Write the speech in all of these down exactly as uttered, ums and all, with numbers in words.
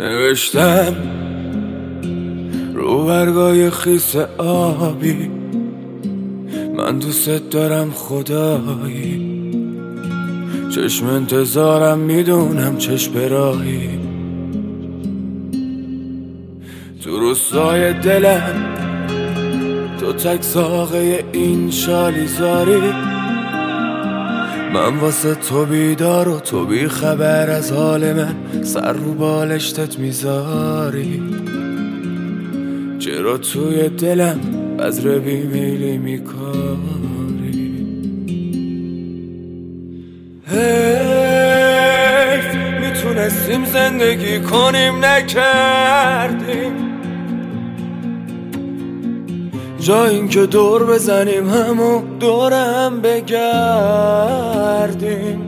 نوشتم رو برگای خیس آبی، من دوست دارم خدایی، چشم انتظارم میدونم چشم راهی، تو روستای دلم تو تک ساقه این شالیزاری، من واسه تو بیدار و تو بی خبر از حال من، سر رو بالشتت میذاری، چرا توی دلم بذر بیمیلی میکاری؟ حیف میتونستیم زندگی کنیم نکردیم، جا این که دور بزنیم همو دورم بگردیم.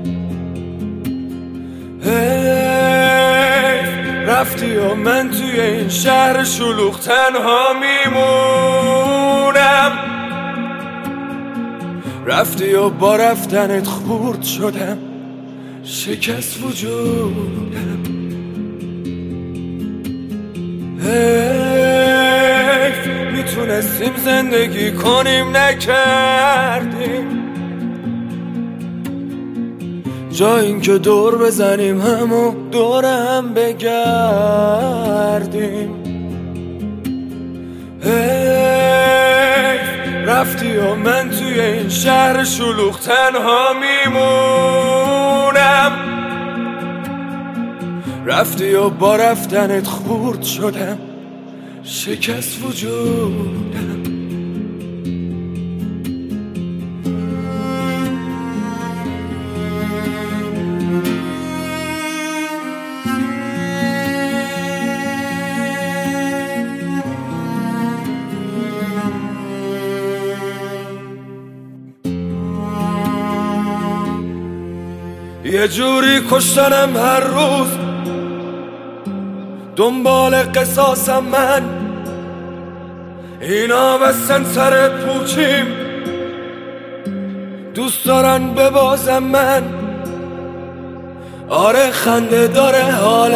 حیف رفتی و من توی این شهر شلوغ تنها میمونم، رفتی و با رفتنت خورد شدم، شکست وجودم. حیف میتونستیم زندگی کنیم نکردیم، جا این که دور بزنیم همو دورم بگردیم. حیف رفتی و من توی این شهر شلوغ تنها میمونم، رفتی و با رفتنت خورد شدم، شکست وجودم. یه جوری کشتنم هر روز، دنبال قصاصم من، اینا بستن سر پوچیم، دوست دارن ببازم من. آره خنده داره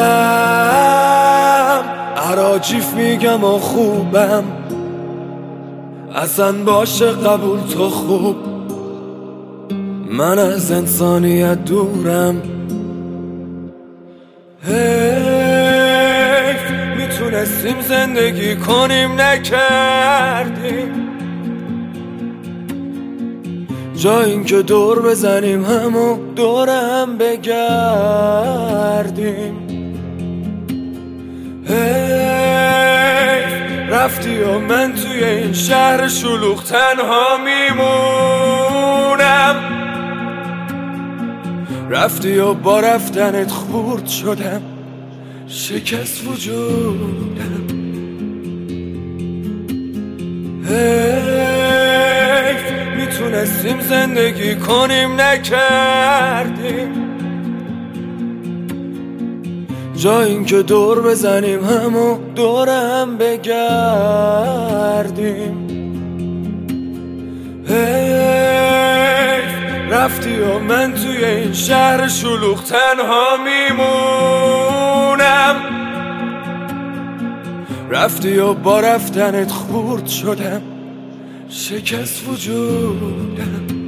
حالم، عراجیف میگم و خوبم، اصلا باشه قبول تو خوب، من از انسانیت دورم. حیف میتونستیم زندگی کنیم نکردیم، جا این که دور بزنیم همو دورم بگردیم. حیف رفتی و من توی این شهر شلوغ تنها میمونم، رفتی و با رفتنت خورد شدم، شکست وجودم. حیف میتونستیم زندگی کنیم نکردیم، جا این که دور بزنیم همو دورم بگردیم. حیف رفتی و من توی این شهر شلوغ تنها میمونم، رفتی و با رفتنت خورد شدم، شکست وجودم. حیف میتونستیم زندگی کنیم نکردیم، جا این که دور بزنیم همو دورم بگردیم. حیف میتونستیم زندگی کنیم نکردیم، جا این که دور بزنیم همو دورم بگردیم. حیف رفتی و من توی این شهر شلوغ تنها میمونم، رفتی و با رفتنت خورد شدم، شکست وجودم.